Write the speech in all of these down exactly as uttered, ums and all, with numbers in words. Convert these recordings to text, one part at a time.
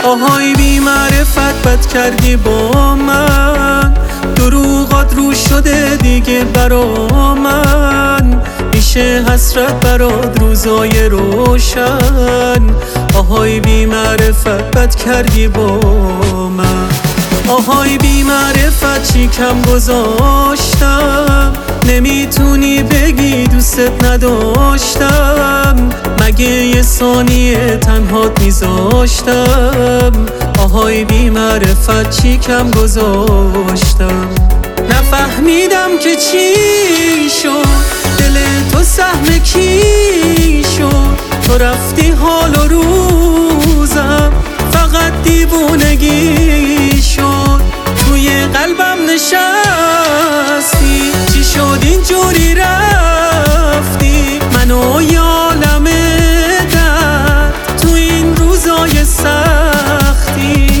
آهای بی معرفت بد کردی با من، دروغات رو شده دیگه برا من، میشه حسرت برات روزای روشن. آهای بی معرفت بد کردی با من. آهای بی معرفت چی کم گذاشتم، نمیتونی بگی دوستت نداشتم، مگه یه ثانیه تنهات میذاشتم. آهای بی معرفت چی کم گذاشتم. نفهمیدم که چی شد، دل تو سهم کی شد، تو رفتی حال و روزم فقط دیوونگی شد، توی قلبم نشستی، چی شد اینجوری رفتی، منو یالم درد تو این روزای سختی.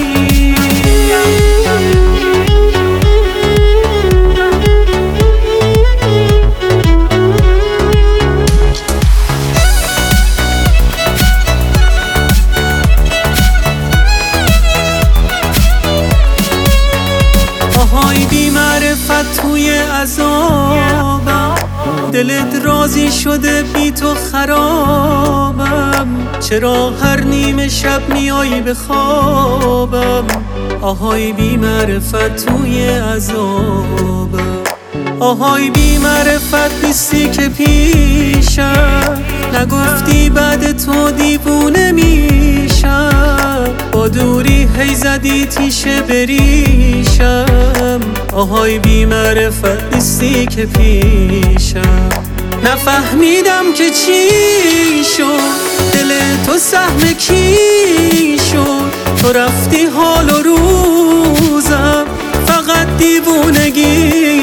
آهای بی معرفت توی عذابم، دلت راضی شده بی تو خرابم، چرا هر نیمه شب میایی به خوابم. آهای بی معرفت توی عذابم. آهای بی معرفت نیستی که پیشم، نگفتی بعد تو دیوونه میشم، با دوری هی زدی تیشه بریشم. آهای بی معرفت نیستی که پیشم. نفهمیدم که چی شد، دل تو سهم کی شد، تو رفتی حال و روزم فقط دیوونگی